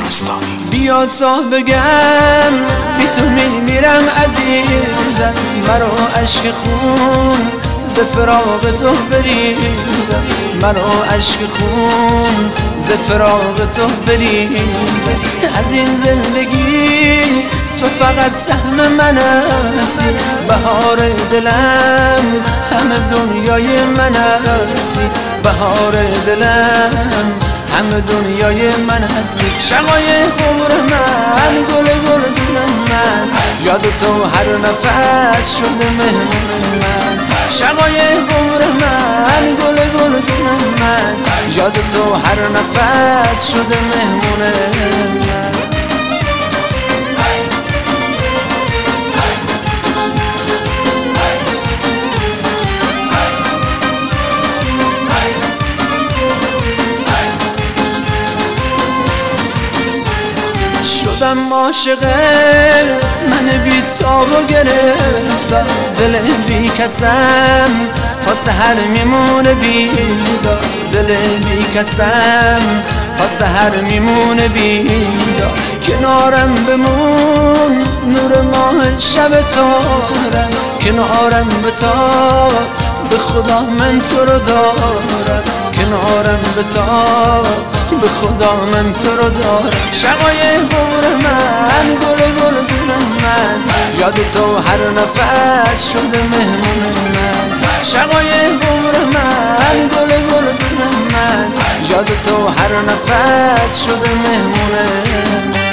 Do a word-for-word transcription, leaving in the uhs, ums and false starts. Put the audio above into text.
بیا تا بگم بی تو میمیرم عزیزم، مرا عشق خون ز فراق تو بریزم، مرا عشق خون ز فراق تو بریزم. از این زندگی تو فقط سهم من هستی، بهار دلم همه دنیای من هستی، بهار دلم همه دنیای من هستی. شقای عمر من، گل گل دل من، یاد تو هر نفس شده مهمون من. شقای عمر من، گل گل دل من، یاد تو هر نفس شده مهمون من. شدم عاشقت، من بی تابو گرفتم، دل بی کسم تا سحر میمونه بیدار، دل بی کسم تا سحر میمونه بیدار. کنارم بمون نور ماه شب تارم، کنارم بتا به خدا من تو رو دارم، کنارم بتا به خدا من تو رو دارم. شقای عمر من، گل گل دل من، یاد تو هر نفس شده مهمون من. شقای عمر من، گل گل دل من، یاد تو هر نفس شده مهمون من.